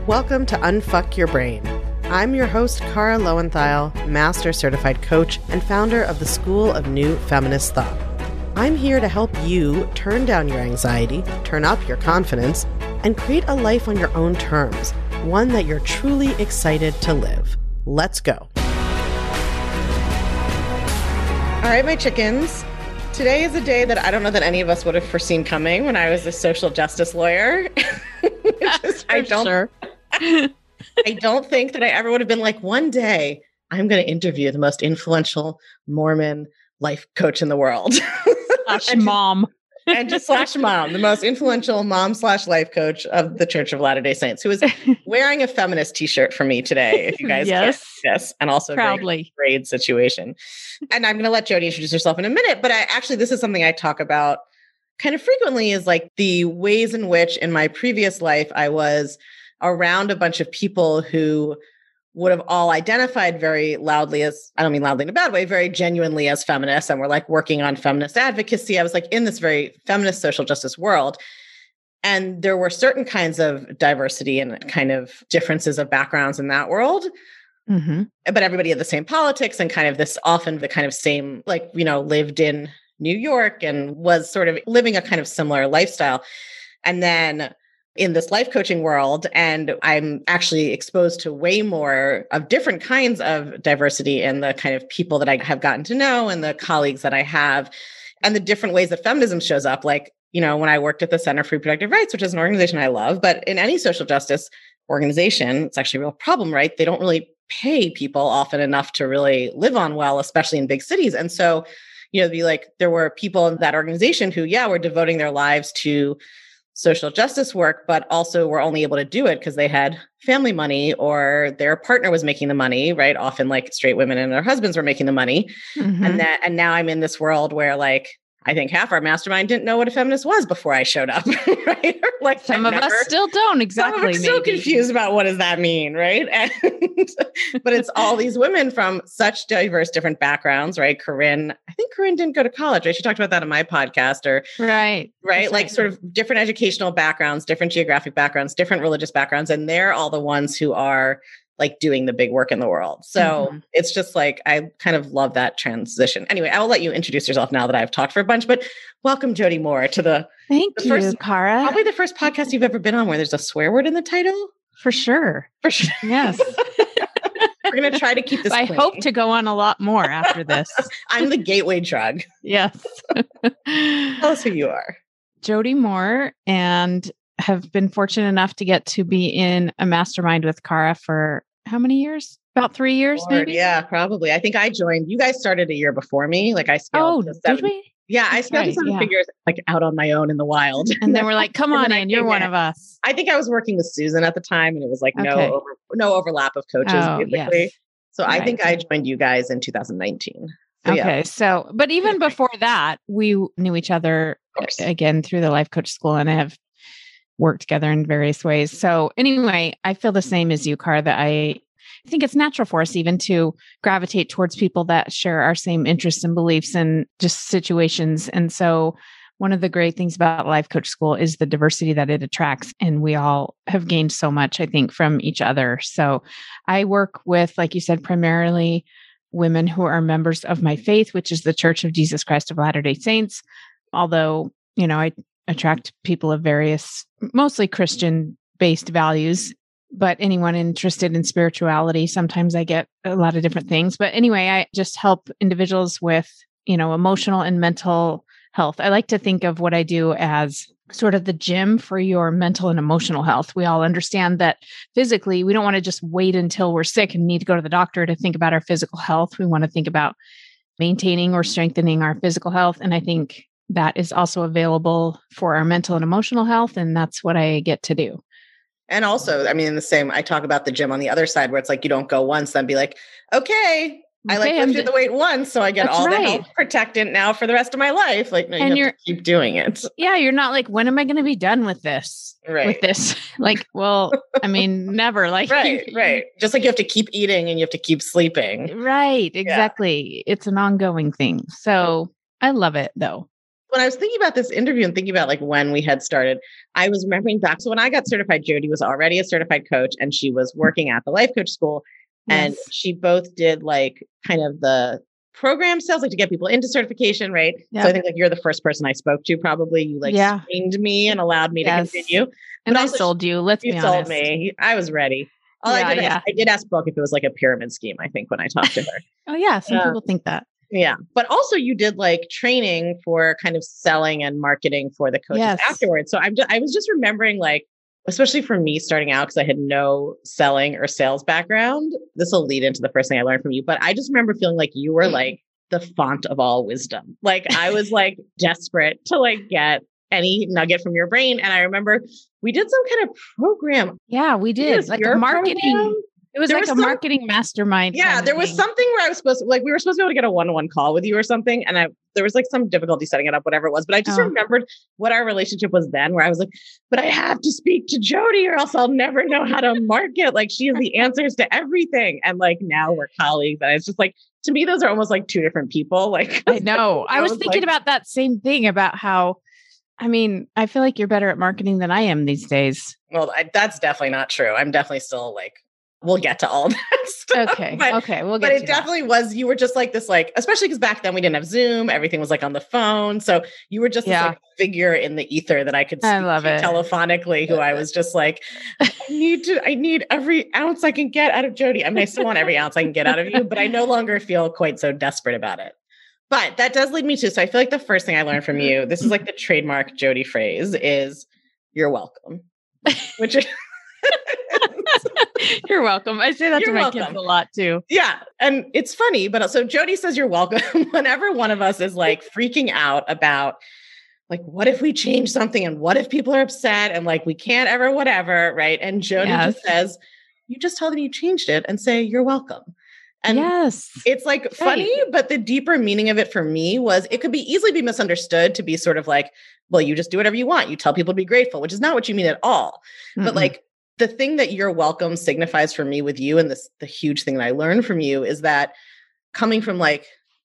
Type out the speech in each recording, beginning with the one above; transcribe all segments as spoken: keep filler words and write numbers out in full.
Welcome to Unfuck Your Brain. I'm your host, Cara Lowenthal, Master Certified Coach and founder of the School of New Feminist Thought. I'm here to help you turn down your anxiety, turn up your confidence, and create a life on your own terms, one that you're truly excited to live. Let's go. All right, my chickens. Today is a day that I don't know that any of us would have foreseen coming when I was a social justice lawyer. Just, I don't, sure. I don't think that I ever would have been like, one day I'm going to interview the most influential Mormon life coach in the world. Slash mom. And just slash mom, the most influential mom slash life coach of the Church of Latter-day Saints, who is wearing a feminist t-shirt for me today, if you guys yes. can't see this, and also proudly. Very great situation. And I'm going to let Jody introduce herself in a minute, but I actually, this is something I talk about kind of frequently, is like the ways in which in my previous life, I was around a bunch of people who would have all identified very loudly as, I don't mean loudly in a bad way, very genuinely as feminists, and we're like working on feminist advocacy. I was like in this very feminist social justice world. And there were certain kinds of diversity and kind of differences of backgrounds in that world. Mm-hmm. But everybody had the same politics and kind of this often the kind of same, like, you know, lived in New York and was sort of living a kind of similar lifestyle. And then in this life coaching world, and I'm actually exposed to way more of different kinds of diversity in the kind of people that I have gotten to know and the colleagues that I have, and the different ways that feminism shows up. Like, you know, when I worked at the Center for Reproductive Rights, which is an organization I love, but in any social justice organization, it's actually a real problem, right? They don't really pay people often enough to really live on well, especially in big cities. And so, you know, be like, there were people in that organization who, yeah, were devoting their lives to social justice work, but also were only able to do it because they had family money or their partner was making the money, right? Often like straight women and their husbands were making the money. Mm-hmm. And that, and now I'm in this world where like, I think half our mastermind didn't know what a feminist was before I showed up, right? Or like some I've of never, us still don't exactly. Some of us still maybe. confused about what does that mean, right? And, but it's all these women from such diverse, different backgrounds, right? Corinne, I think Corinne didn't go to college, right? She talked about that in my podcast, or right, right, That's like right. sort of different educational backgrounds, different geographic backgrounds, different religious backgrounds, and they're all the ones who are like doing the big work in the world. So mm-hmm. it's just like, I kind of love that transition. Anyway, I will let you introduce yourself now that I've talked for a bunch, but welcome Jody Moore to the, Thank the you, first, Cara. Probably the first podcast you've ever been on where there's a swear word in the title. For sure. For sure. Yes. We're going to try to keep this I clean. hope to go on a lot more after this. I'm the gateway drug. Yes. Tell us who you are. Jody Moore, and have been fortunate enough to get to be in a mastermind with Cara for how many years? About three years, Lord, maybe? Yeah, probably. I think I joined, you guys started a year before me. Like I scaled Oh, to seven. did we? Yeah, I That's scaled right, to seven yeah. figures like out on my own in the wild. And then we're like, come on I in, you're one in. of us. I think I was working with Susan at the time and it was like no Okay. over, no overlap of coaches, Oh, basically. yes. So I Right. think I joined you guys in two thousand nineteen. So, Okay. yeah. So, but even before that, we knew each other again through the life coach school and have worked together in various ways. So anyway, I feel the same as you, Cara, that I think it's natural for us even to gravitate towards people that share our same interests and beliefs and just situations. And so one of the great things about Life Coach School is the diversity that it attracts. And we all have gained so much, I think, from each other. So I work with, like you said, primarily women who are members of my faith, which is the Church of Jesus Christ of Latter-day Saints. Although, you know, I attract people of various, mostly Christian-based values, but anyone interested in spirituality, sometimes I get a lot of different things. But anyway, I just help individuals with, you know, emotional and mental health. I like to think of what I do as sort of the gym for your mental and emotional health. We all understand that physically, we don't want to just wait until we're sick and need to go to the doctor to think about our physical health. We want to think about maintaining or strengthening our physical health. And I think that is also available for our mental and emotional health. And that's what I get to do. And also, I mean, in the same, I talk about the gym on the other side where it's like, you don't go once, then be like, okay, I like Okay, lifted the weight once, so I get That's all right. the health protectant now for the rest of my life. Like, no, you And have you're- to keep doing it. Yeah, you're not like, when am I going to be done with this? Right. With this? Like, well, I mean, never. Like, Right, right. Just like you have to keep eating and you have to keep sleeping. Right, exactly. It's an ongoing thing. So I love it though. when I was thinking about this interview and thinking about like when we had started, I was remembering back. So when I got certified, Jody was already a certified coach and she was working at the life coach school. And yes. she both did like kind of the program sales, like to get people into certification, right? Yep. So I think like you're the first person I spoke to, probably. You like yeah. screened me and allowed me yes. to continue. And but I sold you. Let's be honest. You sold me. I was ready. All yeah, I did, yeah. ask, I did ask Brooke if it was like a pyramid scheme, I think, when I talked to her. Oh yeah, some uh, people think that. Yeah. But also you did like training for kind of selling and marketing for the coaches yes. afterwards. So I'm just, I was just remembering like, especially for me starting out, because I had no selling or sales background. This will lead into the first thing I learned from you. But I just remember feeling like you were like the font of all wisdom. Like I was like desperate to like get any nugget from your brain. And I remember we did some kind of program. Yeah, we did. Like a marketing. Program. It was there like was a some, marketing mastermind. Yeah, there was thing. something where I was supposed to, like, we were supposed to be able to get a one-on-one call with you or something. And I, there was like some difficulty setting it up, whatever it was. But I just oh. remembered what our relationship was then, where I was like, but I have to speak to Jody or else I'll never know how to market. Like she has the answers to everything. And like now we're colleagues. And it's just like, to me, those are almost like two different people. Like, I know. I was, was thinking like, about that same thing about how, I mean, I feel like you're better at marketing than I am these days. Well, I, that's definitely not true. I'm definitely still like, we'll get to all that stuff. Okay. But, okay. We'll get But it to definitely that. was, you were just like this, like, especially because back then we didn't have Zoom. Everything was like on the phone. So you were just yeah. this like figure in the ether that I could speak I love to it. telephonically, who I was just like, I need to, I need every ounce I can get out of Jody. I mean, I still want every ounce I can get out of you, but I no longer feel quite so desperate about it. But that does lead me to, so I feel like the first thing I learned from you, this is like the trademark Jody phrase, is you're welcome, which is you're welcome. I say that you're to my welcome. kids a lot too. Yeah. And it's funny, but so Jody says you're welcome whenever one of us is like freaking out about like, what if we change something and what if people are upset and like, we can't ever, whatever. Right. And Jody yes. just says, you just tell them you changed it and say, you're welcome. And yes, it's like right. funny, but the deeper meaning of it for me was it could be easily be misunderstood to be sort of like, well, you just do whatever you want. You tell people to be grateful, which is not what you mean at all. Mm-hmm. But like the thing that you're welcome signifies for me with you, and this the huge thing that I learned from you is that coming from like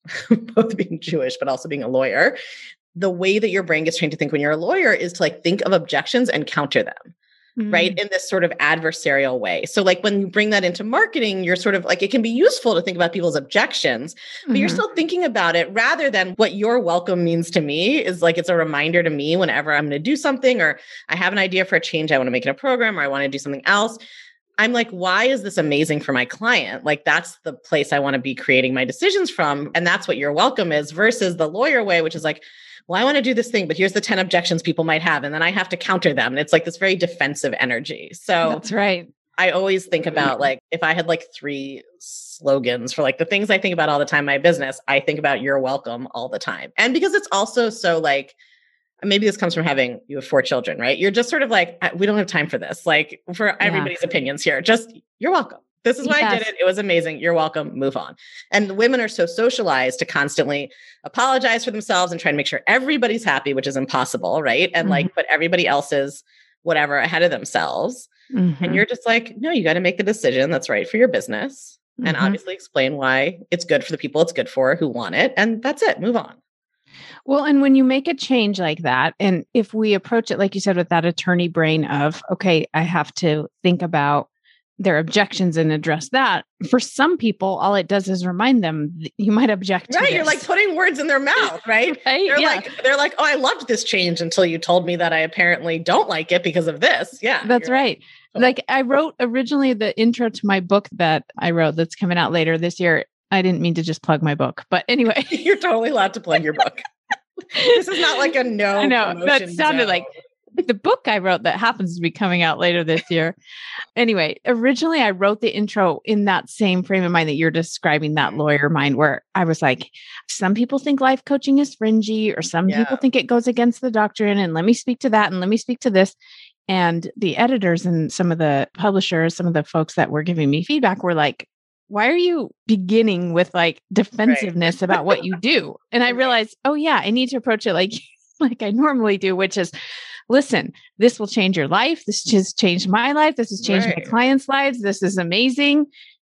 both being Jewish, but also being a lawyer, the way that your brain gets trained to think when you're a lawyer is to like think of objections and counter them. Mm-hmm. Right. In this sort of adversarial way. So like when you bring that into marketing, you're sort of like, it can be useful to think about people's objections, but mm-hmm. you're still thinking about it rather than what your welcome means to me is like, it's a reminder to me whenever I'm going to do something, or I have an idea for a change I want to make in a program, or I want to do something else. I'm like, why is this amazing for my client? Like, that's the place I want to be creating my decisions from. And that's what your welcome is versus the lawyer way, which is like, well, I want to do this thing, but here's the ten objections people might have. And then I have to counter them. And it's like this very defensive energy. So that's right. I always think about like, if I had like three slogans for like the things I think about all the time in my business, I think about you're welcome all the time. And because it's also so like, maybe this comes from having, you have four children, right? You're just sort of like, we don't have time for this. Like for yeah. everybody's opinions here, just you're welcome. This is why yes. I did it. It was amazing. You're welcome. Move on. And the women are so socialized to constantly apologize for themselves and try to make sure everybody's happy, which is impossible, right? And mm-hmm. like put everybody else's whatever ahead of themselves. Mm-hmm. And you're just like, no, you got to make the decision that's right for your business. Mm-hmm. And obviously explain why it's good for the people it's good for who want it. And that's it. Move on. Well, and when you make a change like that, and if we approach it, like you said, with that attorney brain of, okay, I have to think about their objections and address that. For some people, all it does is remind them you might object to Right. this. You're like putting words in their mouth, right? right? They're yeah. like, they're like, oh, I loved this change until you told me that I apparently don't like it because of this. Yeah. That's right. Right. Like I wrote originally the intro to my book that I wrote that's coming out later this year. I didn't mean to just plug my book, but anyway. You're totally allowed to plug your book. This is not like a no. I know that sounded no. like the book I wrote that happens to be coming out later this year. Anyway, originally I wrote the intro in that same frame of mind that you're describing, that lawyer mind, where I was like, some people think life coaching is fringy, or some yeah. people think it goes against the doctrine. And let me speak to that. And let me speak to this. And the editors and some of the publishers, some of the folks that were giving me feedback were like, why are you beginning with like defensiveness right. about what you do? And I realized, oh yeah, I need to approach it like, like I normally do, which is, listen, this will change your life. This has changed my life. This has changed right. my clients' lives. This is amazing.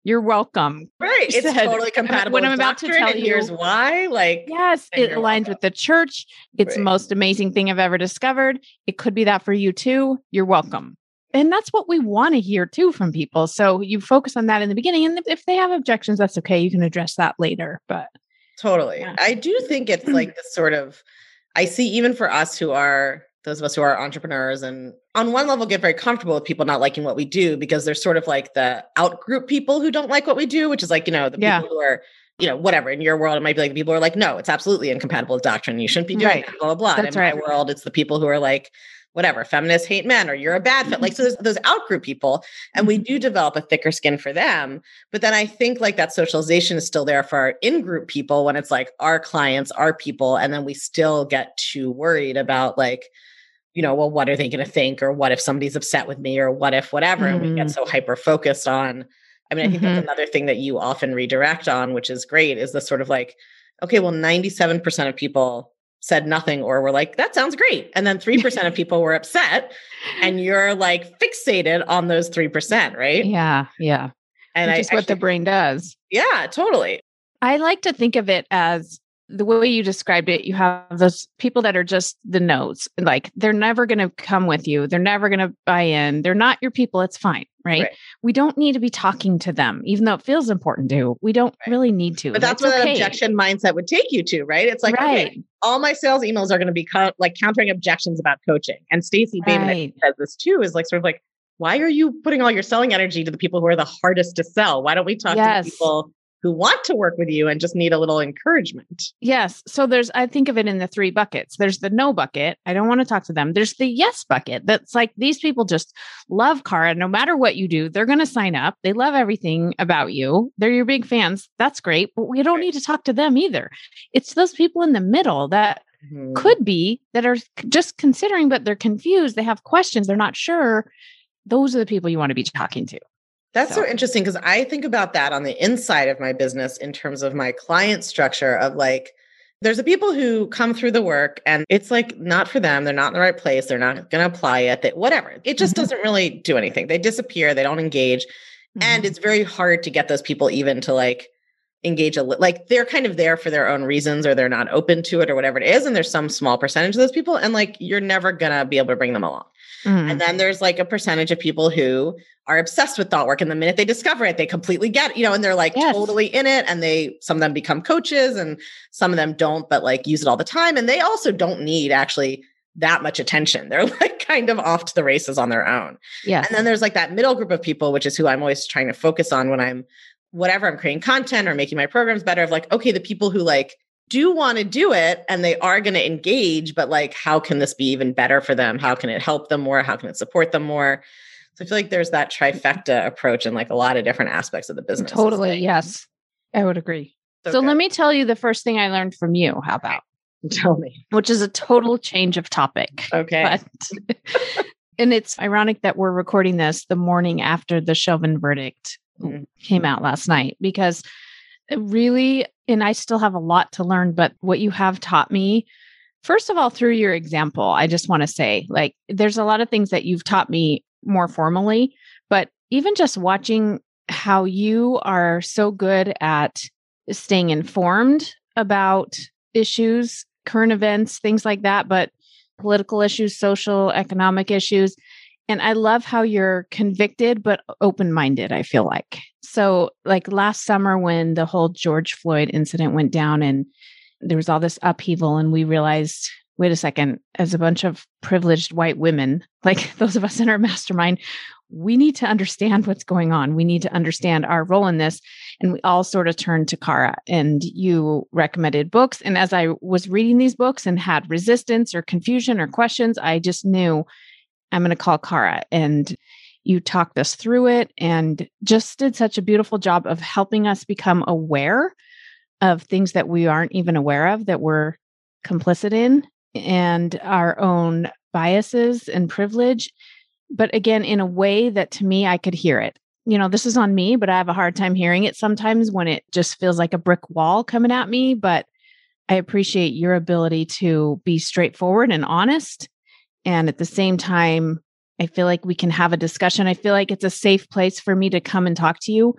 You're welcome. Right. You It's said, totally compatible when with I'm about to doctrine, tell and you, here's why. Like, yes, and it you're aligns welcome. with the church. It's the Right. most amazing thing I've ever discovered. It could be that for you too. You're welcome. And that's what we want to hear too from people. So you focus on that in the beginning. And if they have objections, that's okay. You can address that later. But Totally. yeah. I do think it's like this sort of, I see even for us who are, those of us who are entrepreneurs and on one level get very comfortable with people not liking what we do because they're sort of like the out group people who don't like what we do, which is like, you know, the Yeah. people who are, you know, whatever. In your world, it might be like the people who are like, no, it's absolutely incompatible with doctrine. You shouldn't be doing Right. that, blah, blah, blah. And That's in right. my world, it's the people who are like, whatever, feminists hate men or you're a bad fit. Like, so there's those out group people and we do develop a thicker skin for them. But then I think like that socialization is still there for our in-group people when it's like our clients, our people. And then we still get too worried about like, you know, well, what are they going to think? Or what if somebody's upset with me or what if whatever? Mm. And we get so hyper-focused on, I mean, I think Mm-hmm. that's another thing that you often redirect on, which is great, is the sort of like, okay, well, ninety-seven percent of people said nothing or were like, that sounds great. And then three percent of people were upset and you're like fixated on those three percent, right? Yeah. Yeah. And Which I, is what actually, the brain does. yeah, totally. I like to think of it as the way you described it. You have those people that are just the no's, like they're never going to come with you. They're never going to buy in. They're not your people. It's fine. Right? Right. We don't need to be talking to them, even though it feels important to. We don't Right. really need to. But that's It's where that okay. objection mindset would take you to, right? It's like, Right. okay, all my sales emails are going to be co- like countering objections about coaching. And Stacey Bateman Right. says this too, is like sort of like, why are you putting all your selling energy to the people who are the hardest to sell? Why don't we talk Yes. to the people who want to work with you and just need a little encouragement? Yes. So there's, I think of it in the three buckets. There's the no bucket. I don't want to talk to them. There's the yes bucket. That's like, these people just love Cara. No matter what you do, they're going to sign up. They love everything about you. They're your big fans. That's great. But we don't Right. need to talk to them either. It's those people in the middle that Mhm. could be, that are just considering, but they're confused. They have questions. They're not sure. Those are the people you want to be talking to. That's so, So. interesting because I think about that on the inside of my business in terms of my client structure of like, there's the people who come through the work and it's like not for them. They're not in the right place. They're not going to apply it. They, whatever. It just Mhm. doesn't really do anything. They disappear. They don't engage. And Mhm. it's very hard to get those people even to like engage a li- like they're kind of there for their own reasons or they're not open to it or whatever it is. And there's some small percentage of those people and like you're never going to be able to bring them along. Mhm. And then there's like a percentage of people who are obsessed with thought work. And the minute they discover it, they completely get it, you know, and they're like Yes. totally in it. And they, some of them become coaches and some of them don't, but like use it all the time. And they also don't need actually that much attention. They're like kind of off to the races on their own. Yes. And then there's like that middle group of people, which is who I'm always trying to focus on when I'm, whatever, I'm creating content or making my programs better of like, okay, the people who like do want to do it and they are going to engage, but like, how can this be even better for them? How can it help them more? How can it support them more? So I feel like there's that trifecta approach in like a lot of different aspects of the business. Totally. Like, Yes. I would agree. so So good. let me tell you the first thing I learned from you. How about? Tell me. Which is a total change of topic. Okay. But, and it's ironic that we're recording this the morning after the Chauvin verdict Mhm. came out last night, because it really, and I still have a lot to learn, but what you have taught me, first of all, through your example, I just want to say, like, there's a lot of things that you've taught me more formally, but even just watching how you are so good at staying informed about issues, current events, things like that, but political issues, social, economic issues. And I love how you're convicted, but open-minded, I feel like. So like last summer when the whole George Floyd incident went down and there was all this upheaval and we realized, wait a second, as a bunch of privileged white women, like those of us in our mastermind, we need to understand what's going on. We need to understand our role in this. And we all sort of turned to Cara, and you recommended books. And as I was reading these books and had resistance or confusion or questions, I just knew I'm going to call Cara. And you talked us through it and just did such a beautiful job of helping us become aware of things that we aren't even aware of, that we're complicit in, and our own biases and privilege. But again, in a way that to me, I could hear it. You know, this is on me, but I have a hard time hearing it sometimes when it just feels like a brick wall coming at me. But I appreciate your ability to be straightforward and honest. And at the same time, I feel like we can have a discussion. I feel like it's a safe place for me to come and talk to you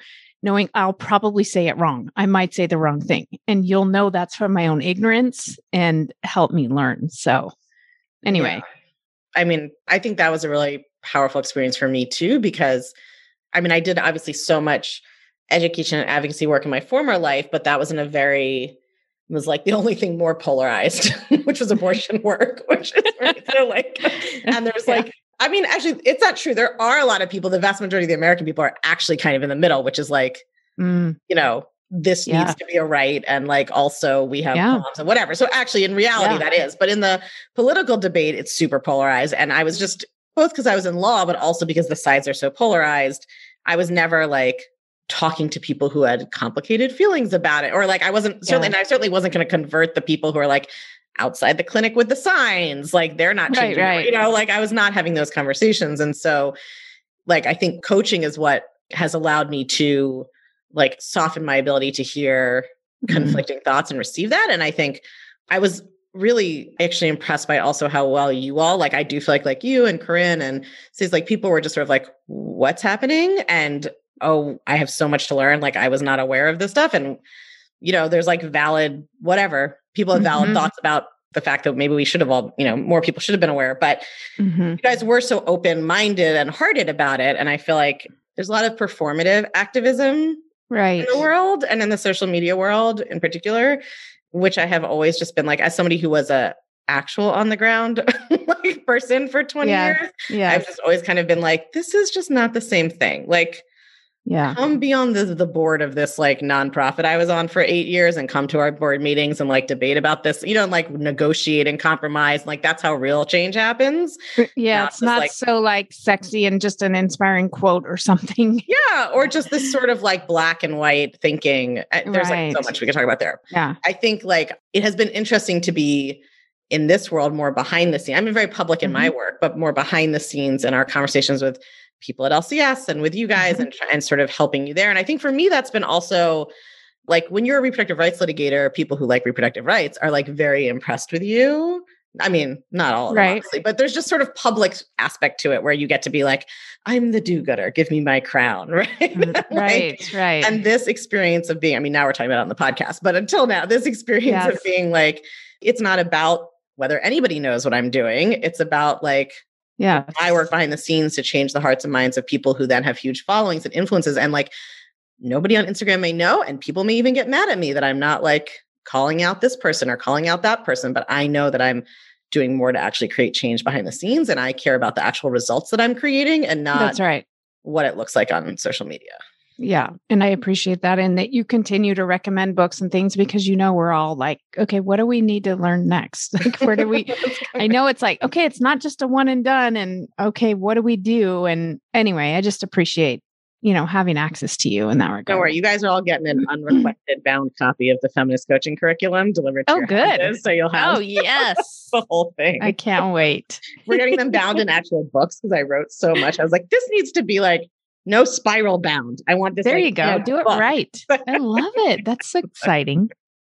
knowing I'll probably say it wrong. I might say the wrong thing, and you'll know that's from my own ignorance and help me learn. So anyway. Yeah. I mean, I think that was a really powerful experience for me too, because I mean, I did obviously so much education and advocacy work in my former life, but that was in a very, it was like the only thing more polarized, which was abortion work, which is really, so like, and there's yeah. like, I mean, actually, it's not true. There are a lot of people, the vast majority of the American people are actually kind of in the middle, which is like, mm. you know, this yeah. needs to be a right. And like, also we have yeah. moms and whatever. So actually in reality, yeah. that is, but in the political debate, it's super polarized. And I was just, both because I was in law, but also because the sides are so polarized, I was never like talking to people who had complicated feelings about it. Or like, I wasn't certainly, yeah. and I certainly wasn't going to convert the people who are like, outside the clinic with the signs, like they're not changing, right, right. you know, like I was not having those conversations. And so like, I think coaching is what has allowed me to like soften my ability to hear mm-hmm. conflicting thoughts and receive that. And I think I was really actually impressed by also how well you all, like, I do feel like, like you and Corinne and says like people were just sort of like, what's happening? And, oh, I have so much to learn. Like I was not aware of this stuff. And, you know, there's like valid, whatever. People have valid mm-hmm. thoughts about the fact that maybe we should have all, you know, more people should have been aware, but mm-hmm. you guys were so open-minded and hearted about it. And I feel like there's a lot of performative activism right. in the world and in the social media world in particular, which I have always just been like, as somebody who was a actual on the ground like person for twenty yeah. years, yeah. I've just always kind of been like, this is just not the same thing. Like, yeah. come be on the, the board of this like nonprofit I was on for eight years and come to our board meetings and like debate about this, you know, and like negotiate and compromise. Like that's how real change happens. Yeah. Not it's not like, so like sexy and just an inspiring quote or something. Yeah. Or just this sort of like black and white thinking. There's right. like so much we could talk about there. Yeah. I think like it has been interesting to be in this world more behind the scenes. I'm very public in mm-hmm. my work, but more behind the scenes in our conversations with people at L C S and with you guys mm-hmm. and, and sort of helping you there. And I think for me, that's been also like when you're a reproductive rights litigator, people who like reproductive rights are like very impressed with you. I mean, not all of them, right. obviously, but there's just sort of public aspect to it where you get to be like, I'm the do-gooder, give me my crown, right? like, right, right. And this experience of being, I mean, now we're talking about it on the podcast, but until now, this experience yes. of being like, it's not about whether anybody knows what I'm doing. It's about like, yeah, I work behind the scenes to change the hearts and minds of people who then have huge followings and influences. And like nobody on Instagram may know, and people may even get mad at me that I'm not like calling out this person or calling out that person, but I know that I'm doing more to actually create change behind the scenes. And I care about the actual results that I'm creating and not That's right. what it looks like on social media. Yeah. And I appreciate that. And that you continue to recommend books and things because, you know, we're all like, okay, what do we need to learn next? Like, where do we, I know it's like, okay, it's not just a one and done and okay, what do we do? And anyway, I just appreciate, you know, having access to you in that regard. Don't worry. You guys are all getting an unrequested bound copy of the feminist coaching curriculum delivered to oh, your good. houses, so you'll have oh, yes. the whole thing. I can't wait. We're getting them bound in actual books because I wrote so much. I was like, this needs to be like, no spiral bound. I want this. There like, you go. Do it book. Right. I love it. That's exciting.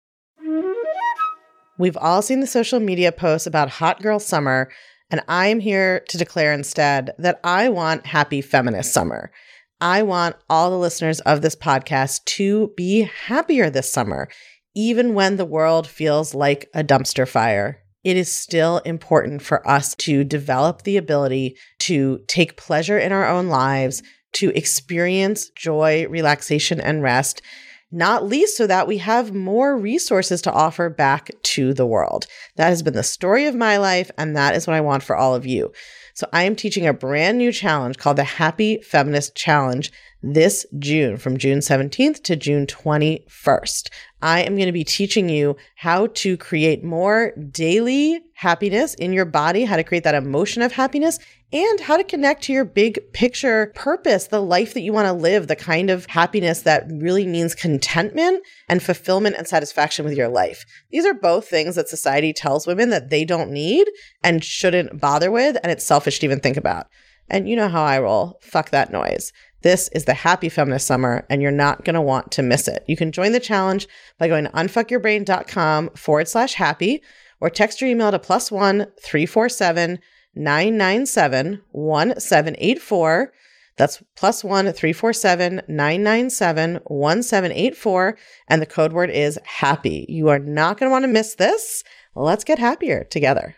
We've all seen the social media posts about hot girl summer, and I'm here to declare instead that I want happy feminist summer. I want all the listeners of this podcast to be happier this summer, even when the world feels like a dumpster fire. It is still important for us to develop the ability to take pleasure in our own lives, to experience joy, relaxation, and rest, not least so that we have more resources to offer back to the world. That has been the story of my life, and that is what I want for all of you. So I am teaching a brand new challenge called the Happy Feminist Challenge this June, from June seventeenth to June twenty-first. I am going to be teaching you how to create more daily happiness in your body, how to create that emotion of happiness, and how to connect to your big picture purpose, the life that you want to live, the kind of happiness that really means contentment and fulfillment and satisfaction with your life. These are both things that society tells women that they don't need and shouldn't bother with, and it's selfish to even think about. And you know how I roll. Fuck that noise. This is the Happy Feminist Summer, and you're not going to want to miss it. You can join the challenge by going to unfuckyourbrain.com forward slash happy, or text your email to plus one three four seven nine nine seven one seven eight four. That's plus one three four seven nine nine seven one seven eight four. And the code word is happy. You are not going to want to miss this. Let's get happier together.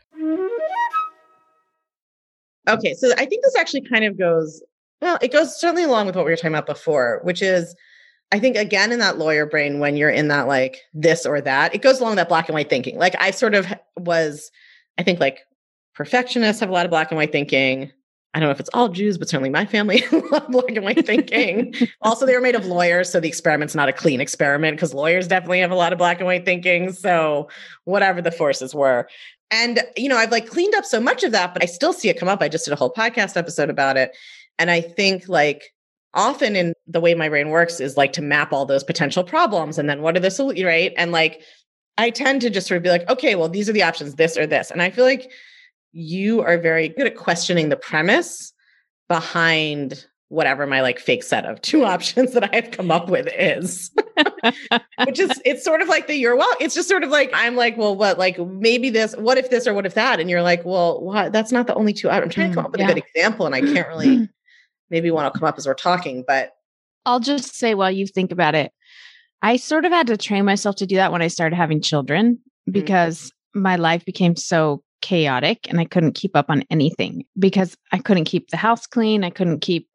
Okay. So I think this actually kind of goes, well, it goes certainly along with what we were talking about before, which is, I think, again, in that lawyer brain, when you're in that, like this or that, it goes along that black and white thinking. Like I sort of was, I think like perfectionists have a lot of black and white thinking. I don't know if it's all Jews, but certainly my family love black and white thinking. Also, they were made of lawyers, so the experiment's not a clean experiment because lawyers definitely have a lot of black and white thinking. So whatever the forces were. And, you know, I've like cleaned up so much of that, but I still see it come up. I just did a whole podcast episode about it. And I think like often in the way my brain works is like to map all those potential problems. And then what are the solutions, right? And like, I tend to just sort of be like, okay, well, these are the options, this or this. And I feel like you are very good at questioning the premise behind whatever my like fake set of two options that I've come up with is, which is, it's sort of like the you're well, it's just sort of like, I'm like, well, what, like maybe this, what if this or what if that? And you're like, well, what? That's not the only two. I'm trying to come up with yeah. a good example and I can't really, maybe one will come up as we're talking, but. I'll just say while you think about it, I sort of had to train myself to do that when I started having children because mm-hmm. my life became so chaotic and I couldn't keep up on anything because I couldn't keep the house clean. I couldn't keep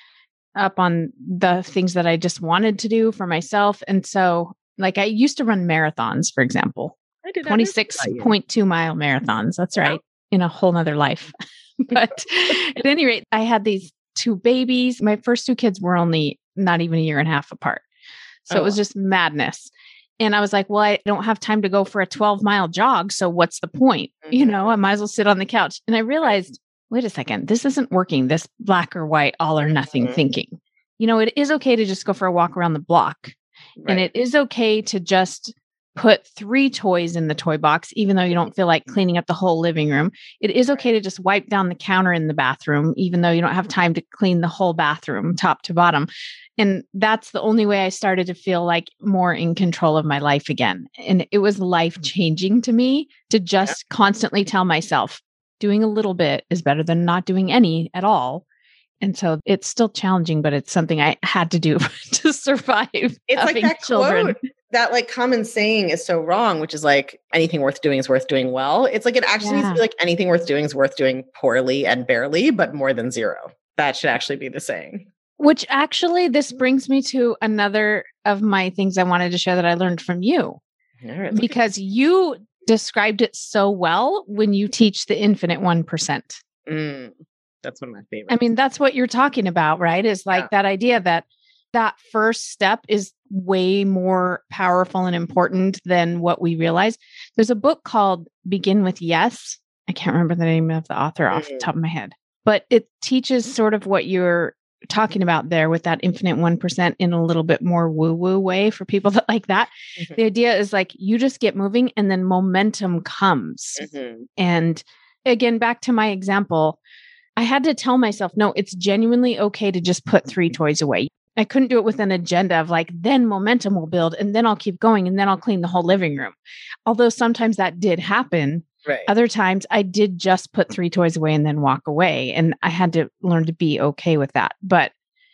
up on the things that I just wanted to do for myself. And so like I used to run marathons, for example, twenty-six point two mile marathons. That's right. Wow. In a whole nother life. But at any rate, I had these two babies. My first two kids were only not even a year and a half apart. So oh. it was just madness. And I was like, well, I don't have time to go for a twelve mile jog. So what's the point? Mm-hmm. You know, I might as well sit on the couch. And I realized, wait a second, this isn't working. This black or white, all or nothing mm-hmm. thinking. You know, it is okay to just go for a walk around the block. Right. And it is okay to just put three toys in the toy box, even though you don't feel like cleaning up the whole living room. It is okay to just wipe down the counter in the bathroom, even though you don't have time to clean the whole bathroom top to bottom. And that's the only way I started to feel like more in control of my life again. And it was life changing to me to just yeah. constantly tell myself, doing a little bit is better than not doing any at all. And so it's still challenging, but it's something I had to do to survive. It's like that children. Quote, that like common saying is so wrong, which is like anything worth doing is worth doing well. It's like it actually yeah. needs to be like anything worth doing is worth doing poorly and barely, but more than zero. That should actually be the saying. Which actually, this brings me to another of my things I wanted to share that I learned from you. Right, because you described it so well when you teach the infinite one percent. Mm, that's one of my favorites. I mean, that's what you're talking about, right? Is like yeah. that idea that that first step is way more powerful and important than what we realize. There's a book called Begin with Yes. I can't remember the name of the author off mm-hmm. the top of my head, but it teaches sort of what you're talking about there with that infinite one percent in a little bit more woo-woo way for people that like that. Mm-hmm. The idea is like, you just get moving and then momentum comes. Mm-hmm. And again, back to my example, I had to tell myself, no, it's genuinely okay to just put three toys away. I couldn't do it with an agenda of like, then momentum will build and then I'll keep going and then I'll clean the whole living room. Although sometimes that did happen. Right. Other times I did just put three toys away and then walk away. And I had to learn to be okay with that. But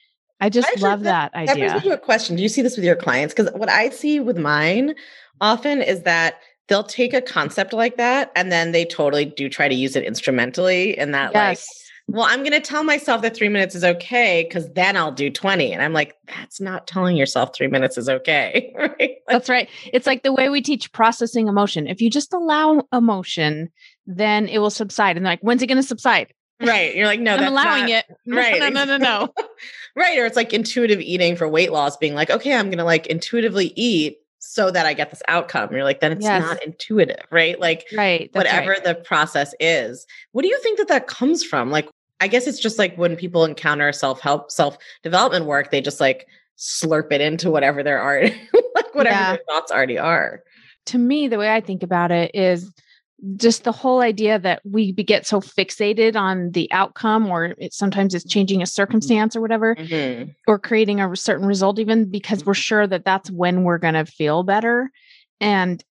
I just Actually, love that, that idea. That brings me to a question. Do you see this with your clients? Because what I see with mine often is that they'll take a concept like that and then they totally do try to use it instrumentally in that yes. like, well, I'm going to tell myself that three minutes is okay because then I'll do twenty. And I'm like, that's not telling yourself three minutes is okay. Right? Like, that's right. It's like the way we teach processing emotion. If you just allow emotion, then it will subside. And they're like, when's it going to subside? Right. You're like, no, I'm that's allowing not, it. Right. No, no, no, no, no. Right. Or it's like intuitive eating for weight loss being like, okay, I'm going to like intuitively eat so that I get this outcome. You're like, then it's yes. not intuitive, right? Like right. whatever right. the process is. What do you think that that comes from? Like, I guess it's just like when people encounter self-help, self-development work, they just like slurp it into whatever there are, like whatever yeah. their thoughts already are. To me, the way I think about it is just the whole idea that we get so fixated on the outcome, or it sometimes it's changing a circumstance or whatever, mm-hmm. or creating a certain result, even because we're sure that that's when we're going to feel better. And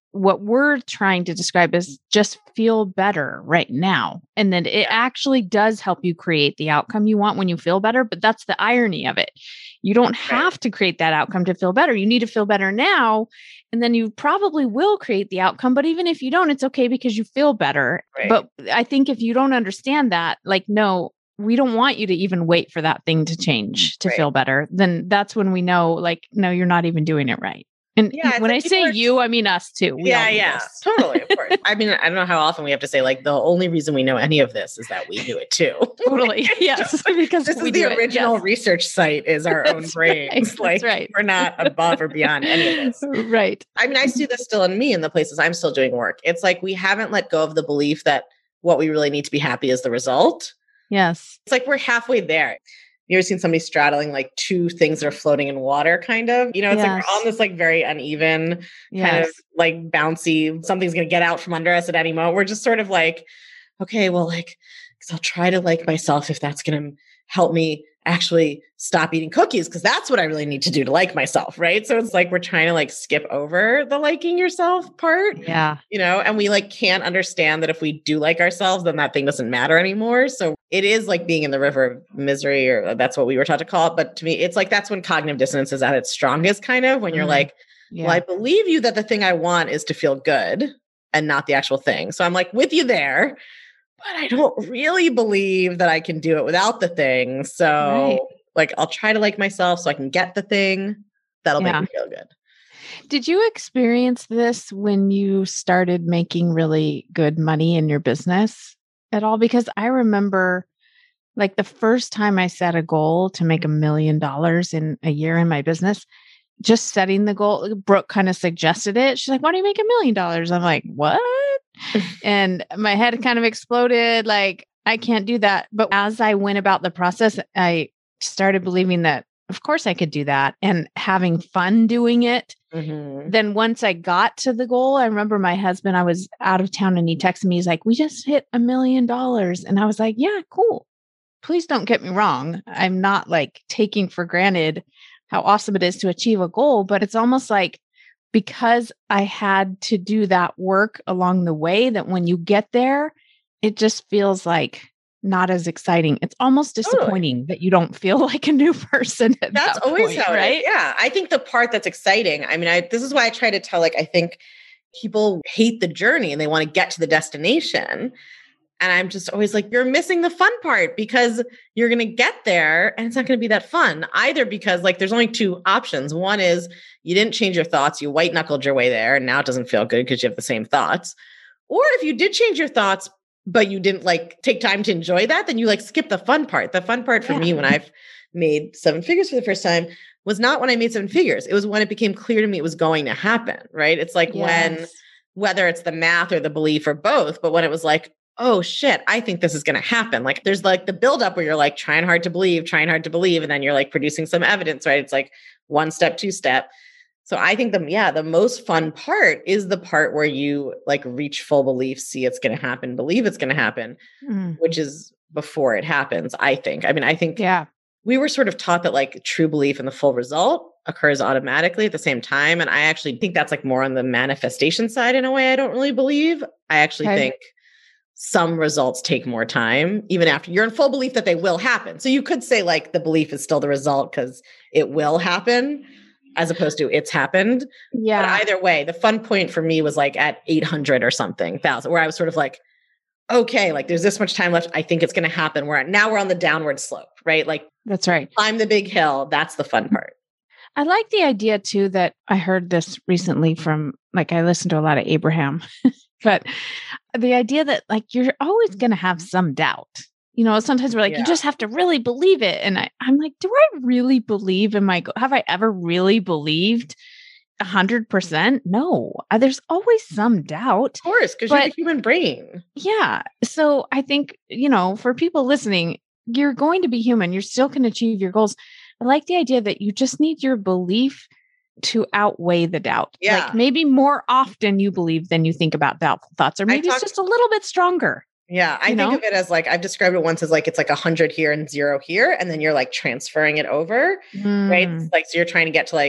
what we're trying to describe is just feel better right now. And then it actually does help you create the outcome you want when you feel better. But that's the irony of it. You don't have right. to create that outcome to feel better. You need to feel better now. And then you probably will create the outcome. But even if you don't, it's okay because you feel better. Right. But I think if you don't understand that, like, no, we don't want you to even wait for that thing to change to right. feel better. Then that's when we know, like, no, you're not even doing it right. And yeah, when like I say are, you, I mean us too. We yeah, yeah, totally. Of course. I mean, I don't know how often we have to say, like, the only reason we know any of this is that we do it too. Totally. Yes. Because this we is the do original it, yes. research site is our own brains. Right. Like, That's right. We're not above or beyond any of this. Right. I mean, I see this still in me in the places I'm still doing work. It's like we haven't let go of the belief that what we really need to be happy is the result. Yes. It's like we're halfway there. You ever seen somebody straddling like two things that are floating in water, kind of? You know, it's yes. like we're on this like very uneven, yes. kind of like bouncy, something's going to get out from under us at any moment. We're just sort of like, okay, well, like, because I'll try to like myself if that's going to help me actually stop eating cookies, because that's what I really need to do to like myself, right? So it's like we're trying to like skip over the liking yourself part. Yeah. You know, and we like can't understand that if we do like ourselves, then that thing doesn't matter anymore. So it is like being in the river of misery, or that's what we were taught to call it. But to me, it's like that's when cognitive dissonance is at its strongest, kind of when you're mm. like, yeah. well, I believe you that the thing I want is to feel good and not the actual thing. So I'm like with you there, but I don't really believe that I can do it without the thing. So right. like, I'll try to like myself so I can get the thing that'll yeah. make me feel good. Did you experience this when you started making really good money in your business at all? Because I remember like the first time I set a goal to make a million dollars in a year in my business, just setting the goal, Brooke kind of suggested it. She's like, why don't you make a million dollars? I'm like, what? And my head kind of exploded. Like, I can't do that. But as I went about the process, I started believing that, of course, I could do that and having fun doing it. Mm-hmm. Then once I got to the goal, I remember my husband, I was out of town and he texted me. He's like, we just hit a million dollars. And I was like, yeah, cool. Please don't get me wrong. I'm not like taking for granted how awesome it is to achieve a goal, but it's almost like because I had to do that work along the way, that when you get there, it just feels like not as exciting. It's almost disappointing totally. That you don't feel like a new person at That's that always point, how right? It is. Yeah. I think the part that's exciting, I mean, I this is why I try to tell, like, I think people hate the journey and they want to get to the destination. And I'm just always like, you're missing the fun part, because you're going to get there and it's not going to be that fun either, because like there's only two options. One is you didn't change your thoughts. You white knuckled your way there. And now it doesn't feel good because you have the same thoughts. Or if you did change your thoughts, but you didn't like take time to enjoy that, then you like skip the fun part. The fun part for yeah. me when I've made seven figures for the first time was not when I made seven figures. It was when it became clear to me it was going to happen, right? It's like yes. when, whether it's the math or the belief or both, but when it was like, oh shit, I think this is going to happen. Like there's like the buildup where you're like trying hard to believe, trying hard to believe. And then you're like producing some evidence, right? It's like one step, two step. So I think the, yeah, the most fun part is the part where you like reach full belief, see it's going to happen, believe it's going to happen, mm. which is before it happens, I think. I mean, I think yeah. we were sort of taught that like true belief in the full result occurs automatically at the same time. And I actually think that's like more on the manifestation side in a way I don't really believe. I actually okay. think some results take more time, even after you're in full belief that they will happen. So you could say like the belief is still the result because it will happen, as opposed to it's happened. Yeah. But either way, the fun point for me was like at eight hundred or something thousand, where I was sort of like, okay, like there's this much time left. I think it's going to happen. Where now we're on the downward slope, right? Like that's right. Climb the big hill. That's the fun part. I like the idea too that I heard this recently from, like, I listened to a lot of Abraham, but the idea that like, you're always going to have some doubt. You know, sometimes we're like, yeah. you just have to really believe it. And I, I'm like, do I really believe in my, have I ever really believed a hundred percent? No, uh, there's always some doubt. Of course, because you're the human brain. Yeah. So I think, you know, for people listening, you're going to be human. You still can achieve your goals. I like the idea that you just need your belief to outweigh the doubt. Yeah. Like maybe more often you believe than you think about doubtful thoughts, or maybe talk- it's just a little bit stronger. Yeah. I think know? of it as like, I've described it once as like, it's like a hundred here and zero here. And then you're like transferring it over, mm. right? It's like, so you're trying to get to like,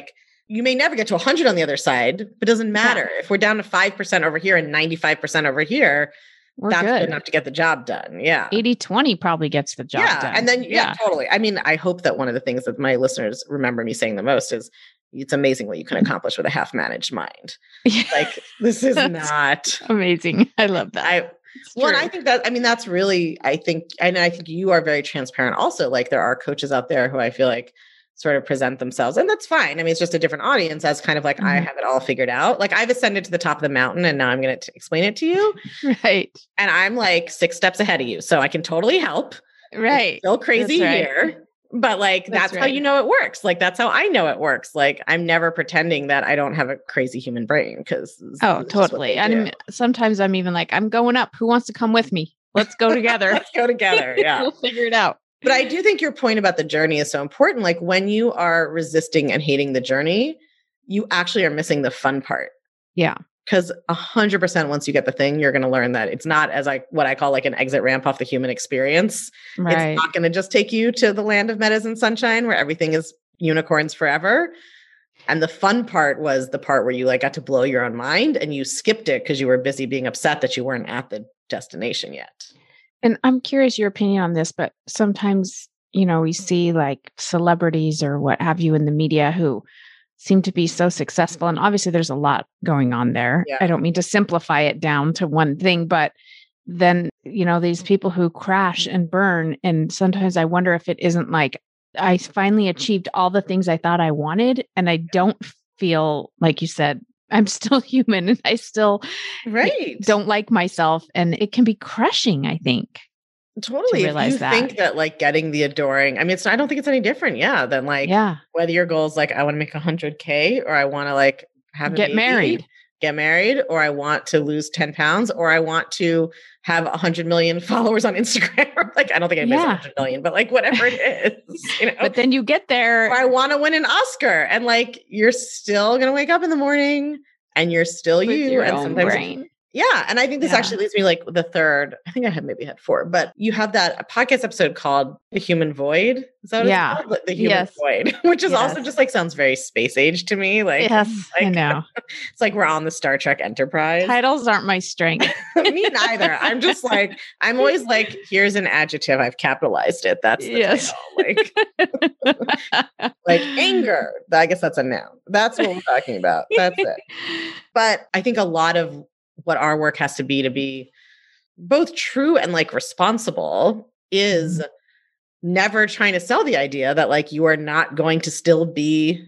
you may never get to one hundred on the other side, but it doesn't matter. Yeah. If we're down to five percent over here and ninety-five percent over here, we're that's good. good enough to get the job done. Yeah. eighty twenty probably gets the job yeah. done. And then, yeah, yeah, totally. I mean, I hope that one of the things that my listeners remember me saying the most is it's amazing what you can accomplish with a half managed mind. Yeah. Like, this is not amazing. I love that. I, well, and I think that, I mean, that's really, I think, and I think you are very transparent also. Like, there are coaches out there who I feel like sort of present themselves, and that's fine. I mean, it's just a different audience as kind of like, mm-hmm. I have it all figured out. Like, I've ascended to the top of the mountain and now I'm going to explain it to you. Right. And I'm like six steps ahead of you. So I can totally help. Right. It's still crazy right. here. But like, that's, that's right. how you know it works. Like, that's how I know it works. Like, I'm never pretending that I don't have a crazy human brain because. Oh, totally. And sometimes I'm even like, I'm going up. Who wants to come with me? Let's go together. Let's go together. Yeah. We'll figure it out. But I do think your point about the journey is so important. Like, when you are resisting and hating the journey, you actually are missing the fun part. Yeah. Because a hundred percent once you get the thing, you're going to learn that it's not as like what I call like an exit ramp off the human experience. Right. It's not going to just take you to the land of meadows and sunshine where everything is unicorns forever. And the fun part was the part where you like got to blow your own mind and you skipped it because you were busy being upset that you weren't at the destination yet. And I'm curious your opinion on this, but sometimes, you know, we see like celebrities or what have you in the media who seem to be so successful. And obviously there's a lot going on there. Yeah. I don't mean to simplify it down to one thing, but then, you know, these people who crash and burn. And sometimes I wonder if it isn't like, I finally achieved all the things I thought I wanted. And I don't feel, like you said, I'm still human and I still right. don't like myself. And it can be crushing, I think. Totally. To if you that. think that like getting the adoring, I mean, it's, I don't think it's any different. Yeah. Than like, yeah. whether your goal is like, I want to make a hundred K or I want to like have a get baby, married, get married, or I want to lose ten pounds, or I want to have a hundred million followers on Instagram. Like, I don't think anybody's yeah. a hundred million, but like whatever it is, you know, but then you get there. Or I want to win an Oscar, and like, you're still going to wake up in the morning and you're still With you. Your and own sometimes brain. Yeah. And I think this yeah. actually leads me like the third, I think I had maybe had four, but you have that podcast episode called The Human Void. Is that what yeah. it's called? The Human yes. Void, which is yes. also just like sounds very space age to me. Like, yes, like, I know. It's like we're on the Star Trek Enterprise. Titles aren't my strength. Me neither. I'm just like, I'm always like, here's an adjective. I've capitalized it. That's the yes. title. Like, like anger. I guess that's a noun. That's what we're talking about. That's it. But I think a lot of what our work has to be to be both true and like responsible is mm-hmm. never trying to sell the idea that like you are not going to still be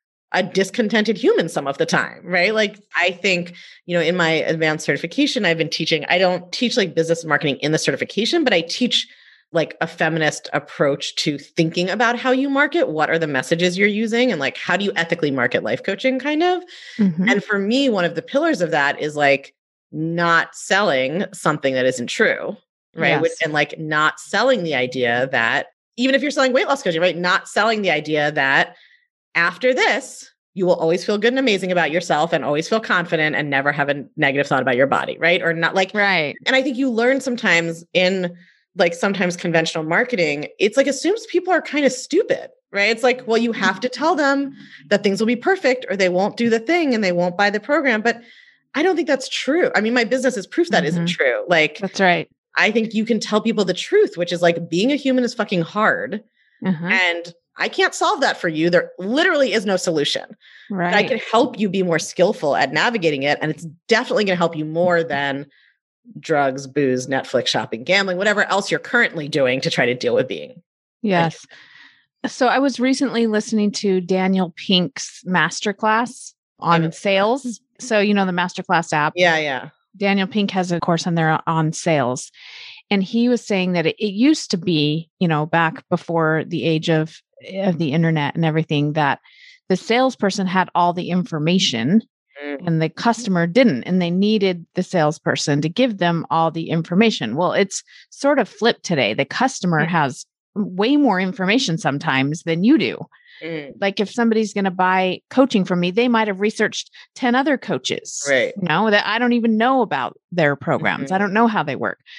a discontented human some of the time, right? Like, I think, you know, in my advanced certification, I've been teaching, I don't teach like business marketing in the certification, but I teach like a feminist approach to thinking about how you market, what are the messages you're using, and like, how do you ethically market life coaching kind of? Mm-hmm. And for me, one of the pillars of that is like not selling something that isn't true, right? Yes. Which, and like not selling the idea that even if you're selling weight loss coaching, right? Not selling the idea that after this, you will always feel good and amazing about yourself and always feel confident and never have a negative thought about your body, right? Or not like, right. And I think you learn sometimes in like sometimes conventional marketing, it's like assumes people are kind of stupid, right? It's like, well, you have to tell them that things will be perfect or they won't do the thing and they won't buy the program. But I don't think that's true. I mean, my business is proof that mm-hmm. isn't true. Like, that's right. I think you can tell people the truth, which is like being a human is fucking hard. Mm-hmm. And I can't solve that for you. There literally is no solution. Right. But I can help you be more skillful at navigating it. And it's definitely going to help you more than drugs, booze, Netflix, shopping, gambling, whatever else you're currently doing to try to deal with being. Yes. So I was recently listening to Daniel Pink's masterclass on sales. So, you know, the masterclass app. Yeah, yeah. Daniel Pink has a course on there on sales. And he was saying that it, it used to be, you know, back before the age of, of the internet and everything, that the salesperson had all the information mm. and the customer didn't. And they needed the salesperson to give them all the information. Well, it's sort of flipped today. The customer mm. has way more information sometimes than you do. Mm. Like if somebody's going to buy coaching from me, they might have researched ten other coaches, right? You know, that I don't even know about their programs. Mm-hmm. I don't know how they work.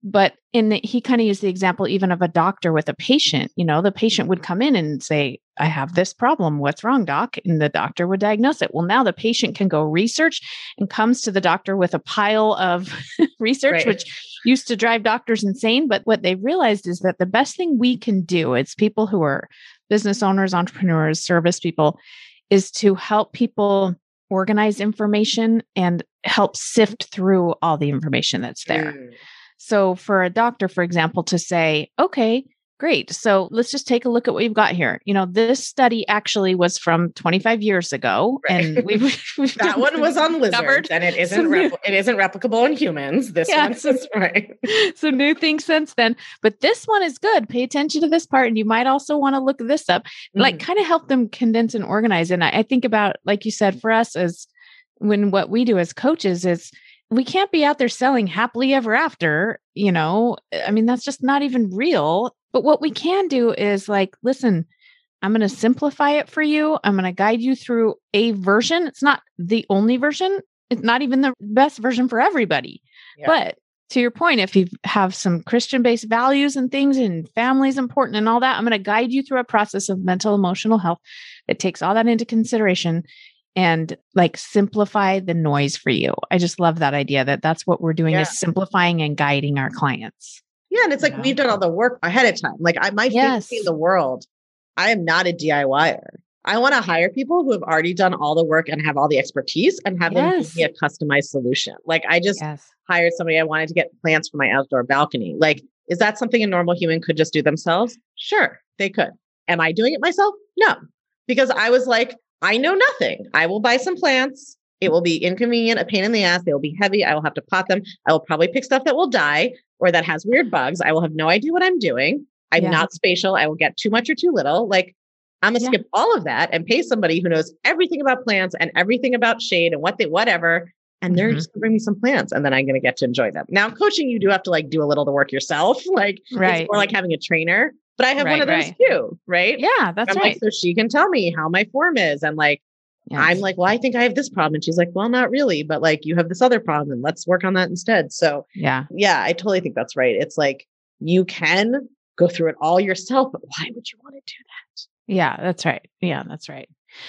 But in the, he kind of used the example even of a doctor with a patient. You know, the patient would come in and say, I have this problem. What's wrong, doc? And the doctor would diagnose it. Well, now the patient can go research and comes to the doctor with a pile of research, right, which used to drive doctors insane. But what they realized is that the best thing we can do, it's people who are business owners, entrepreneurs, service people, is to help people organize information and help sift through all the information that's there. Mm. So for a doctor, for example, to say, okay, great. So let's just take a look at what you've got here. You know, this study actually was from twenty-five years ago. Right. And we've, we've that one was on lizards and it isn't, repl- it isn't replicable in humans. This yeah, one so, is right. So new things since then, but this one is good. Pay attention to this part. And you might also want to look this up, mm-hmm. like kind of help them condense and organize. And I, I think about, like you said, for us as when what we do as coaches is, we can't be out there selling happily ever after, you know, I mean, that's just not even real. But what we can do is like, listen, I'm going to simplify it for you. I'm going to guide you through a version. It's not the only version. It's not even the best version for everybody. Yeah. But to your point, if you have some Christian-based values and things and family is important and all that, I'm going to guide you through a process of mental, emotional health that takes all that into consideration and like simplify the noise for you. I just love that idea that that's what we're doing, yeah, is simplifying and guiding our clients. Yeah. And it's like, yeah, we've done all the work ahead of time. Like I, my yes. favorite in the world, I am not a DIYer. I want to hire people who have already done all the work and have all the expertise and have yes. them give me a customized solution. Like I just yes. hired somebody, I wanted to get plants for my outdoor balcony. Like, is that something a normal human could just do themselves? Sure, they could. Am I doing it myself? No, because I was like, I know nothing. I will buy some plants. It will be inconvenient, a pain in the ass. They will be heavy. I will have to pot them. I will probably pick stuff that will die or that has weird bugs. I will have no idea what I'm doing. I'm yeah. not spatial. I will get too much or too little. Like I'm going to yeah. skip all of that and pay somebody who knows everything about plants and everything about shade and what they, whatever. And they're mm-hmm. just going to bring me some plants and then I'm going to get to enjoy them. Now coaching, you do have to like do a little of the work yourself. Like right. it's more like having a trainer. But I have right, one of those right. too, right? Yeah, that's I'm right. Like, so she can tell me how my form is. And like, yes. I'm like, well, I think I have this problem. And she's like, well, not really, but like you have this other problem and let's work on that instead. So yeah, yeah, I totally think that's right. It's like, you can go through it all yourself, but why would you want to do that? Yeah, that's right. Yeah, that's right.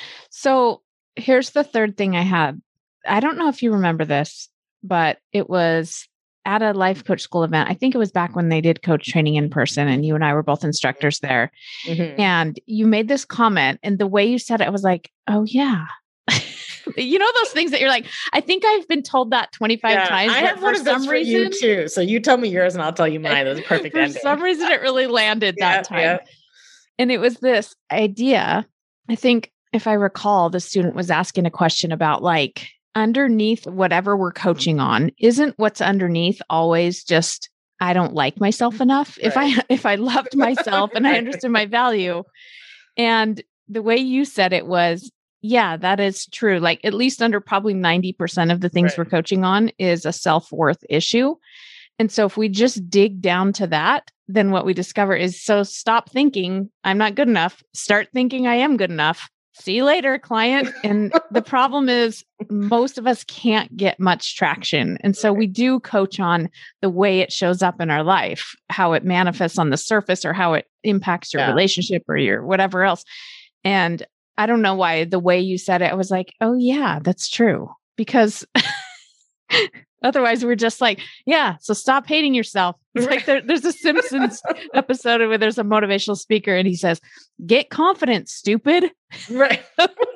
So here's the third thing I had. I don't know if you remember this, but it was at a life coach school event. I think it was back when they did coach training in person and you and I were both instructors there. Mm-hmm. And you made this comment and the way you said it, I was like, oh yeah. You know, those things that you're like, I think I've been told that twenty-five yeah, times. I have one of those for you too. So you tell me yours and I'll tell you mine. That's a perfect for ending. For some reason it really landed yeah, that time. Yeah. And it was this idea. I think if I recall, the student was asking a question about like, underneath whatever we're coaching on, isn't what's underneath always just, I don't like myself enough. Right. If I, if I loved myself and I understood my value. And the way you said it was, yeah, that is true. Like at least under probably ninety percent of the things right. we're coaching on is a self-worth issue. And so if we just dig down to that, then what we discover is, so stop thinking I'm not good enough. Start thinking I am good enough. See you later, client. And the problem is most of us can't get much traction. And so we do coach on the way it shows up in our life, how it manifests on the surface or how it impacts your yeah. relationship or your whatever else. And I don't know why the way you said it, I was like, oh yeah, that's true. Because otherwise we're just like, yeah, so stop hating yourself. It's like there, there's a Simpsons episode where there's a motivational speaker and he says, get confident, stupid. Right.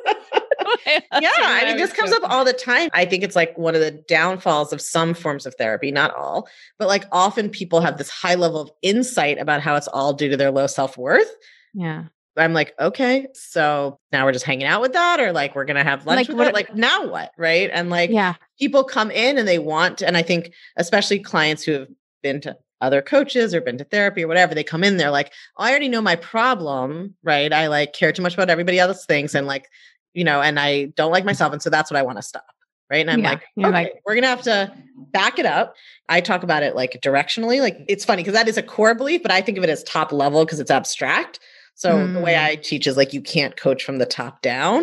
Yeah. I mean, this comes up all the time. I think it's like one of the downfalls of some forms of therapy, not all, but like often people have this high level of insight about how it's all due to their low self-worth. Yeah. I'm like, okay, so now we're just hanging out with that, or like, we're going to have lunch like, with what, it. Like now what? Right. And like, yeah. people come in and they want, and I think especially clients who have been to other coaches or been to therapy or whatever, they come in, they're like, oh, I already know my problem. Right. I like care too much about everybody else's things. And like, you know, and I don't like myself. And so that's what I want to stop. Right. And I'm yeah, like, okay, like, we're going to have to back it up. I talk about it like directionally, like it's funny because that is a core belief, but I think of it as top level because it's abstract. So mm. the way I teach is like, you can't coach from the top down.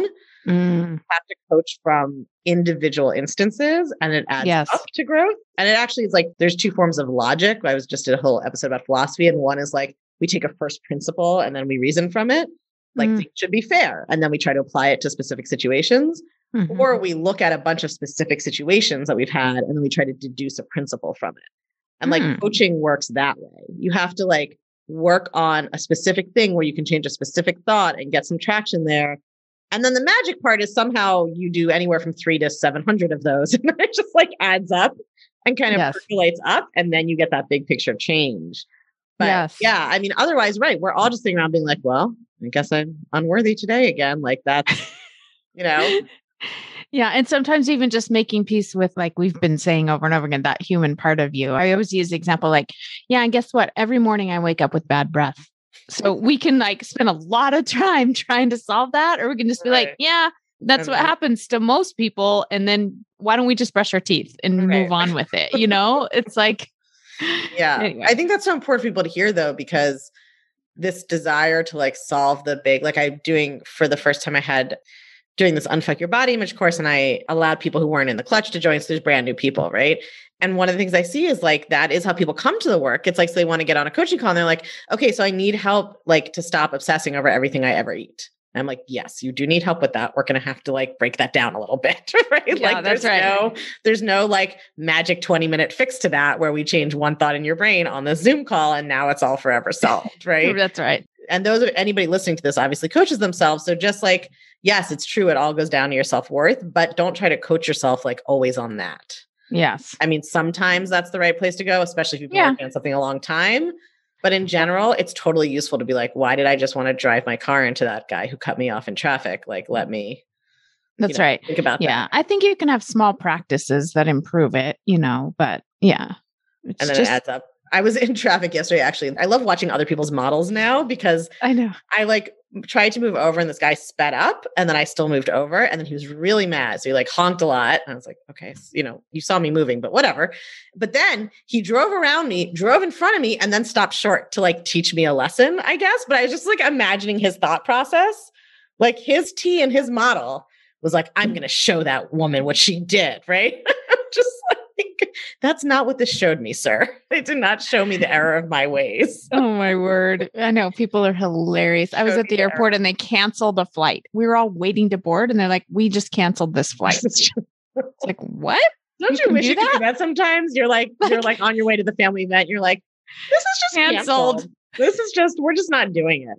Mm. You have to coach from individual instances and it adds Yes. up to growth. And it actually is like, there's two forms of logic. I was just did a whole episode about philosophy. And one is like, we take a first principle and then we reason from it. Like Mm. things should be fair. And then we try to apply it to specific situations. Mhm. Or we look at a bunch of specific situations that we've had and then we try to deduce a principle from it. And like Mm. coaching works that way. You have to like work on a specific thing where you can change a specific thought and get some traction there. And then the magic part is somehow you do anywhere from three to seven hundred of those. And then it just like adds up and kind of Yes. percolates up. And then you get that big picture of change. But Yes. yeah, I mean, otherwise, right. We're all just sitting around being like, well, I guess I'm unworthy today again. Like that's, you know, Yeah. And sometimes even just making peace with, like we've been saying over and over again, that human part of you. I always use the example like, yeah, and guess what? Every morning I wake up with bad breath. So we can like spend a lot of time trying to solve that, or we can just be Right. like, yeah, that's And what then- happens to most people. And then why don't we just brush our teeth and Right. move on with it? You know, it's like, Yeah. Anyway. I think that's so important for people to hear though, because this desire to like solve the big, like I'm doing for the first time I had doing this Unfuck Your Body image course and I allowed people who weren't in the clutch to join. So there's brand new people, right? And one of the things I see is like, that is how people come to the work. It's like, so they want to get on a coaching call and they're like, okay, so I need help like to stop obsessing over everything I ever eat. And I'm like, yes, you do need help with that. We're going to have to like break that down a little bit, right? Yeah, like that's there's right. no, there's no like magic twenty minute fix to that where we change one thought in your brain on the Zoom call and now it's all forever solved, right? that's right. And those of anybody listening to this obviously coaches themselves. So just like, yes, it's true. It all goes down to your self-worth, but don't try to coach yourself like always on that. Yes. I mean, sometimes that's the right place to go, especially if you've been Yeah. working on something a long time. But in general, it's totally useful to be like, why did I just want to drive my car into that guy who cut me off in traffic? Like, let me you That's know, right. think about Yeah. that. I think you can have small practices that improve it, you know, but yeah. It's And then just, it adds up. I was in traffic yesterday, actually. I love watching other people's models now because I know. I like tried to move over and this guy sped up and then I still moved over and then he was really mad. So he like honked a lot. And I was like, okay, so, you know, you saw me moving, but whatever. But then he drove around me, drove in front of me and then stopped short to like teach me a lesson, I guess. But I was just like imagining his thought process, like his T and his model was like, I'm going to show that woman what she did. Right. Just like, that's not what this showed me, sir. It did not show me the error of my ways. Oh my word. I know people are hilarious. I was Showed at the me the airport error. and they canceled a flight. We were all waiting to board and they're like, we just canceled this flight. It's like, what? Don't You you, can wish do you could do that? that sometimes? You're like, you're like on your way to the family event. You're like, this is just Canceled. canceled. This is just, we're just not doing it.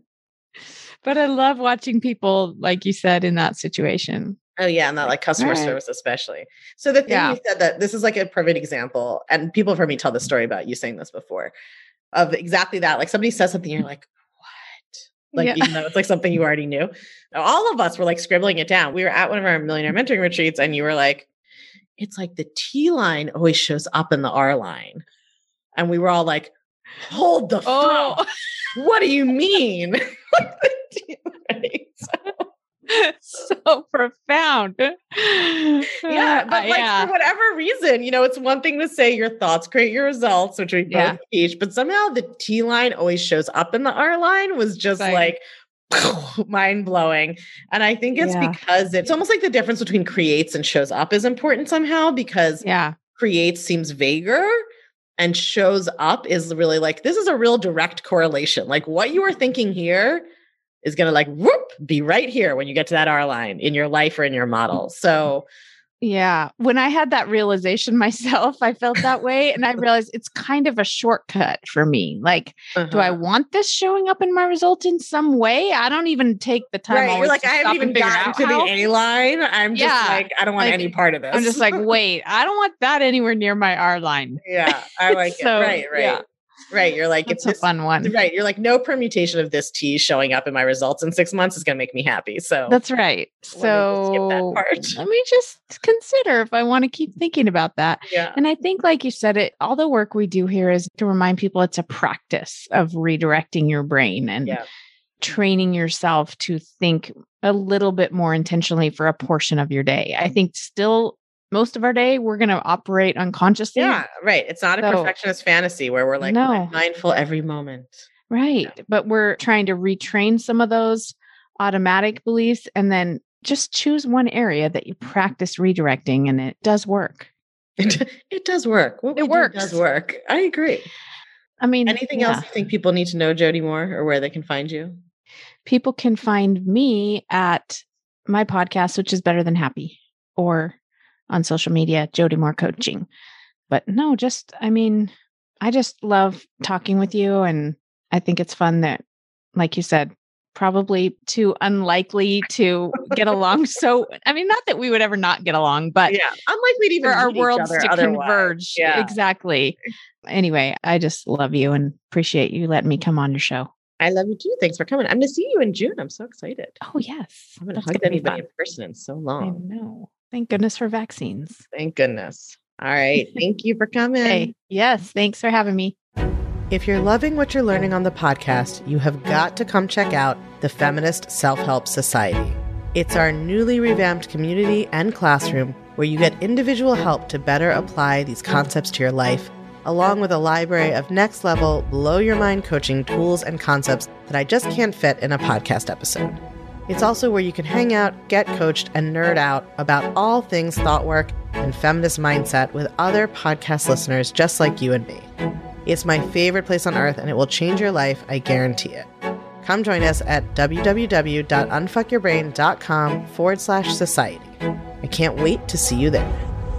But I love watching people, like you said, in that situation. Oh yeah. And that like customer Right. service, especially. So the thing Yeah. you said that this is like a perfect example. And people have heard me tell the story about you saying this before of exactly that. Like somebody says something, you're like, what? Like, Yeah. even though it's like something you already knew. All of us were like scribbling it down. We were at one of our millionaire mentoring retreats and you were like, it's like the T line always shows up in the R line. And we were all like, hold the Oh, phone. What do you mean? Like the T- right? So- so profound. yeah, Uh, but like yeah. for whatever reason, you know, it's one thing to say your thoughts create your results, which we both Yeah. teach, but somehow the T line always shows up in the R line was just Right. like mind blowing. And I think it's Yeah. because it's almost like the difference between creates and shows up is important somehow because Yeah. creates seems vaguer and shows up is really like, this is a real direct correlation. Like what you are thinking here is going to like whoop, be right here when you get to that R line in your life or in your model. So Yeah. When I had that realization myself, I felt that way. And I realized it's kind of a shortcut for me. Like, do I uh-huh. want this showing up in my result in some way? I don't even take the time. Right. You're always like, to I stop haven't even and figure gotten out to how. the A line. I'm just Yeah, like, I don't want like, any part of this. I'm just like, wait, I don't want that anywhere near my R line. yeah, I like So, it. Right, right. yeah. Right. You're like, That's if a this, fun one. right. You're like, no permutation of this T showing up in my results in six months is going to make me happy. So That's right. Let me just skip that So part. let me just consider if I want to keep thinking about that. yeah. And I think, like you said, it all the work we do here is to remind people it's a practice of redirecting your brain and Yeah. training yourself to think a little bit more intentionally for a portion of your day. I think still most of our day we're going to operate unconsciously. Yeah. Right. It's not a So- perfectionist fantasy where we're like, No. I'm mindful every moment. Right. But we're trying to retrain some of those automatic beliefs and then just choose one area that you practice redirecting, and it does work. It, it does work. What it works. does work. I agree. I mean, anything yeah. else you think people need to know, Jody Moore, or where they can find you? People can find me at my podcast, which is Better Than Happy, or on social media, Jody Moore Coaching. But no, just, I mean, I just love talking with you. And I think it's fun that, like you said, probably too unlikely to get along. So, I mean, not that we would ever not get along, but yeah, unlikely to even for our meet worlds each other to otherwise. converge. Yeah. Exactly. Anyway, I just love you and appreciate you letting me come on your show. I love you too. Thanks for coming. I'm going to see you in June. I'm so excited. Oh, yes. I haven't hugged anybody in person in so long. I know. Thank goodness for vaccines. Thank goodness. All right. Thank you for coming. Hey, yes. Thanks for having me. If you're loving what you're learning on the podcast, you have got to come check out the Feminist Self-Help Society. It's our newly revamped community and classroom where you get individual help to better apply these concepts to your life, along with a library of next-level, blow-your-mind coaching tools and concepts that I just can't fit in a podcast episode. It's also where you can hang out, get coached, and nerd out about all things thought work and feminist mindset with other podcast listeners just like you and me. It's my favorite place on earth, and it will change your life, I guarantee it. Come join us at www.unfuckyourbrain.com forward slash society. I can't wait to see you there.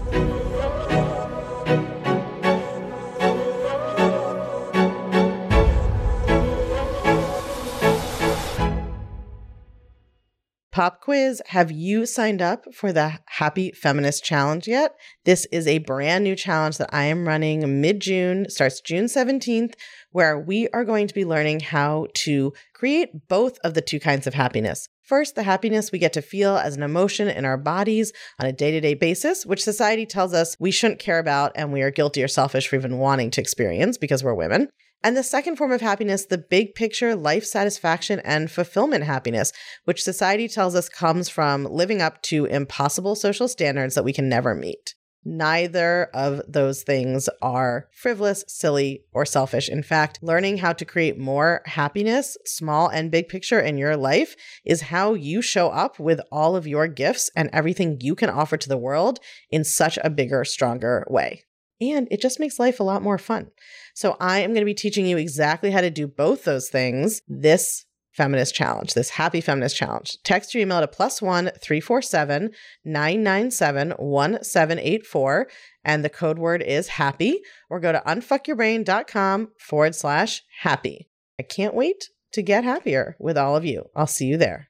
Pop quiz, have you signed up for the Happy Feminist Challenge yet? This is a brand new challenge that I am running mid-June, starts June seventeenth, where we are going to be learning how to create both of the two kinds of happiness. First, the happiness we get to feel as an emotion in our bodies on a day-to-day basis, which society tells us we shouldn't care about and we are guilty or selfish for even wanting to experience because we're women. And the second form of happiness, the big picture life satisfaction and fulfillment happiness, which society tells us comes from living up to impossible social standards that we can never meet. Neither of those things are frivolous, silly, or selfish. In fact, learning how to create more happiness, small and big picture in your life, is how you show up with all of your gifts and everything you can offer to the world in such a bigger, stronger way. And it just makes life a lot more fun. So I am going to be teaching you exactly how to do both those things this feminist challenge, this Happy Feminist Challenge. Text your email to plus one three four seven nine nine seven one seven eight four, and the code word is happy, or go to unfuckyourbrain.com forward slash happy. I can't wait to get happier with all of you. I'll see you there.